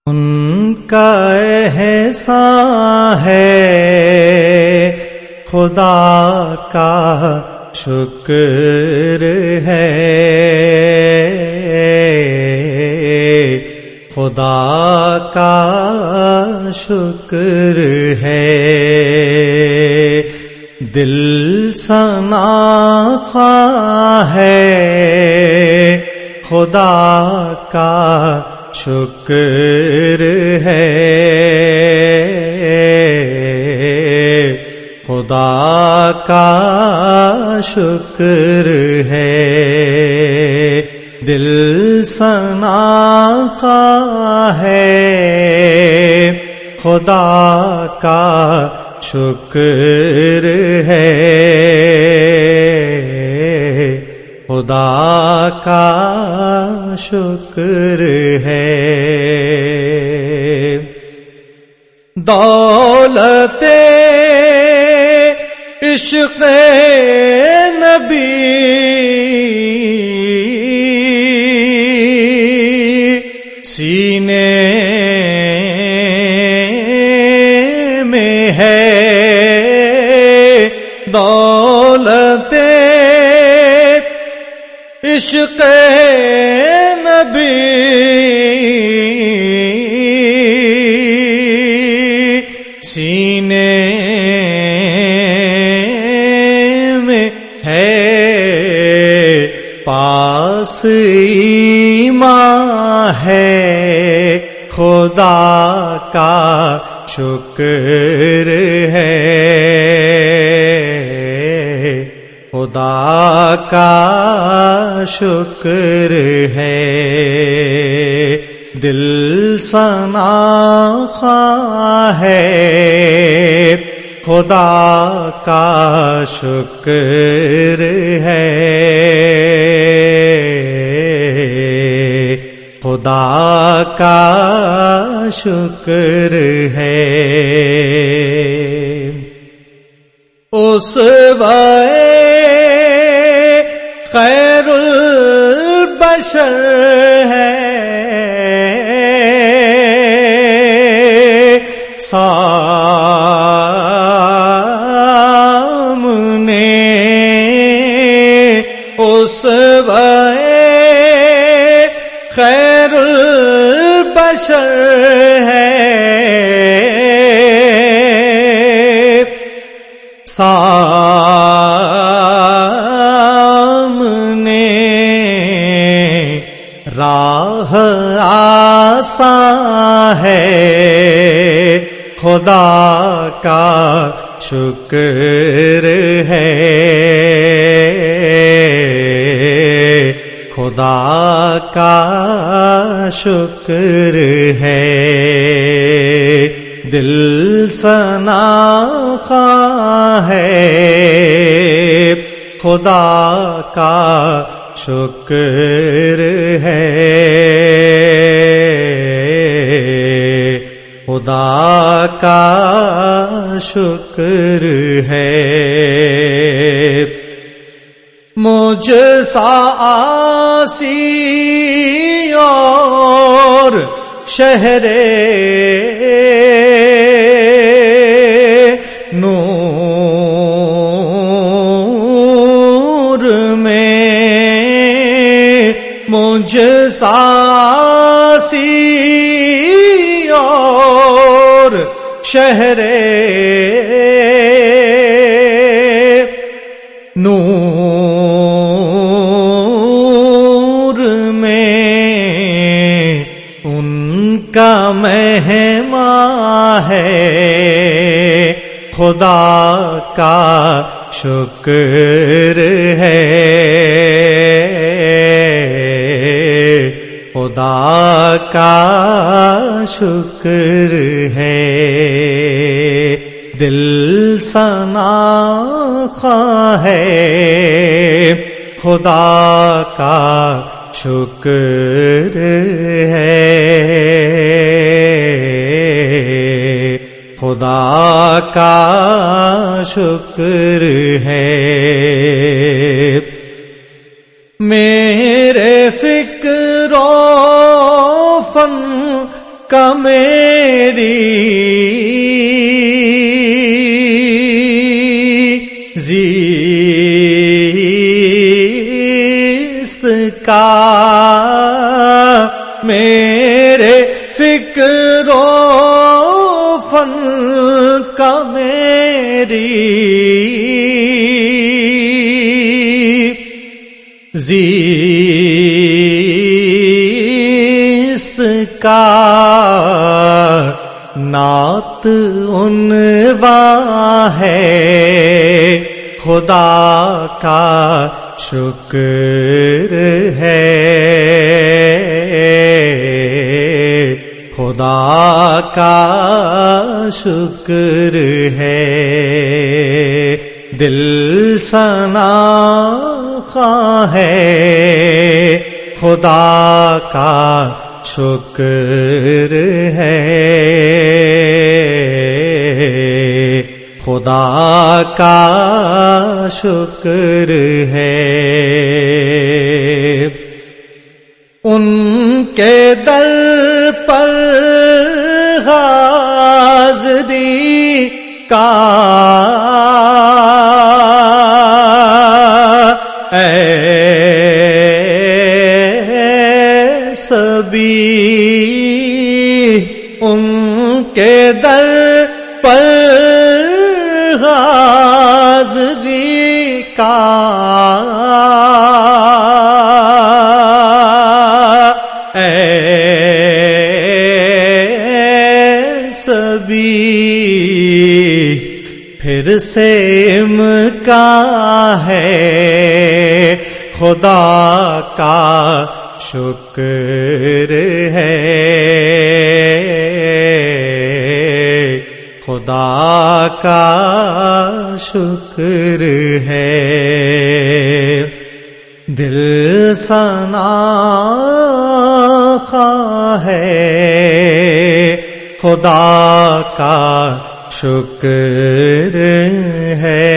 ان کا احسان ہے خدا کا شکر ہے، خدا کا شکر ہے، دل ثنا خواہ ہے خدا کا شکر ہے، خدا کا شکر ہے، دل ثنا خواہ ہے خدا کا شکر ہے، خدا کا شکر ہے، دولت عشق نبی سینے میں ہے، دولت عشق نبی سینے میں ہے، پاس ایمان ہے خدا کا شکر ہے، خدا کا شکر ہے، دل ثنا خواہ ہے خدا کا شکر ہے، خدا کا شکر ہے، اسوہ خیر البشر ہے، سامنے اسوہ خیر البشر ہے، سامنے راہ آسان ہے خدا کا شکر ہے، خدا کا شکر ہے، دل ثنا خواہ ہے خدا کا شکر ہے، خدا کا شکر ہے، مجھ سا عاصی اور شہر نور میں، مجھ سا عاصی اور شہر نور میں ان کا مہمان ہے خدا کا شکر ہے، خدا کا شکر ہے، دل ثنا خواہ ہے خدا کا شکر ہے، خدا کا شکر ہے، میرے فکر و فن کا میری زیست کا، میرے فکر و فن کا میری زیست کا نعت عنواں ہے، خدا کا شکر ہے، خدا کا شکر ہے، دل ثنا خواں ہے، خدا کا شکر ہے، خدا کا شکر ہے۔ ان کے در پر حاضری کا سبھی، ان کے در پر حاضری کا سبھی، پھر سے امکان ہے، خدا کا شکر ہے، خدا کا شکر ہے، دل ثنا خواں ہے، خدا کا شکر ہے،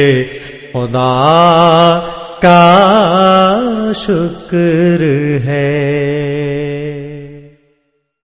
خدا کا شکر ہے۔